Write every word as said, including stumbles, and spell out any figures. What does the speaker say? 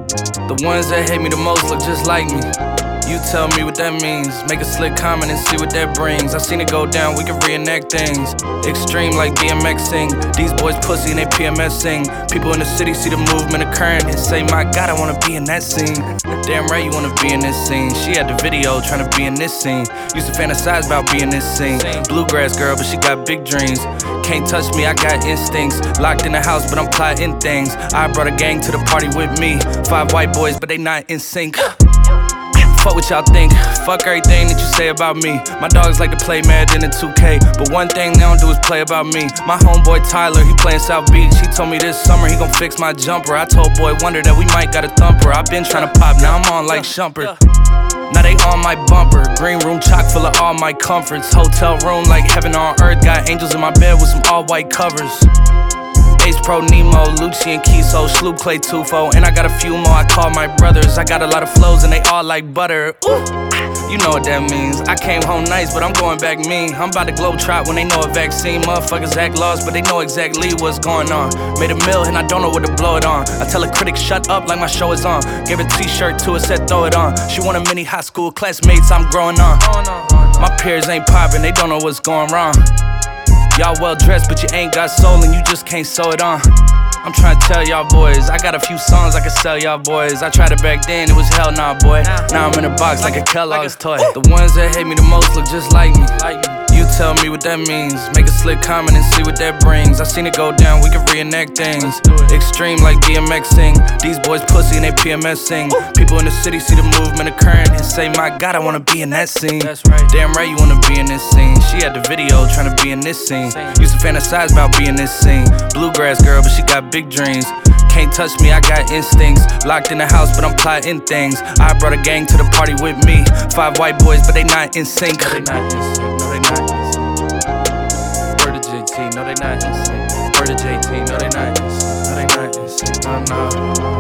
The ones that hate me the most look just like me. You tell me what that means. Make a slick comment and see what that brings. I seen it go down, we can reenact things. Extreme like BMXing. These boys pussy and they PMSing. People in the city see the movement occurring and say, my God, I wanna be in that scene. Damn right you wanna be in this scene. She had the video tryna be in this scene. Used to fantasize about being this scene. Bluegrass girl, but she got big dreams. Can't touch me, I got instincts. Locked in the house, but I'm plotting things. I brought a gang to the party with me. Five white boys, but they not in sync. Fuck what y'all think, fuck everything that you say about me. My dogs like to play Madden in two K, but one thing they don't do is play about me. My homeboy Tyler, he playin' South Beach. He told me this summer he gon' fix my jumper. I told Boy Wonder that we might got a thumper. I been tryna pop, now I'm on like Shumpert. Now they on my bumper. Green room chock full of all my comforts. Hotel room like heaven on earth. Got angels in my bed with some all white covers. Ace Pro Nemo, Lucci and Kiso, Sloop Clay Tufo, and I got a few more I call my brothers. I got a lot of flows and they all like butter. Ooh, you know what that means. I came home nice, but I'm going back mean. I'm about to globe trot when they know a vaccine. Motherfuckers act lost, but they know exactly what's going on. Made a mill and I don't know what to blow it on. I tell a critic shut up like my show is on. Gave a t-shirt to her, said throw it on. She want a mini high school classmates, I'm growing on. My peers ain't popping, they don't know what's going wrong. Y'all well dressed, but you ain't got soul and you just can't sew it on. I'm trying to tell y'all boys, I got a few songs I can sell y'all boys. I tried it back then, it was hell nah, boy. Now I'm in a box like a Kellogg's toy. The ones that hate me the most look just like me. You tell me what that means. Make a slick comment and see what that brings. I seen it go down, we can reenact things. Extreme like BMXing. These boys pussy and they PMSing. People in the city see the movement occurring and say, my God, I wanna be in that scene. Damn right you wanna be in this scene. She had the video tryna be in this scene. Used to fantasize about being this scene. Bluegrass girl, but she got big dreams. Can't touch me, I got instincts. Locked in the house, but I'm plotting things. I brought a gang to the party with me. Five white boys, but they not in sync. No, they not in sync. No, they not in sync. Word to J T, no, they not in sync. Word to J T, no, they not in sync. No, they not in sync. No, no.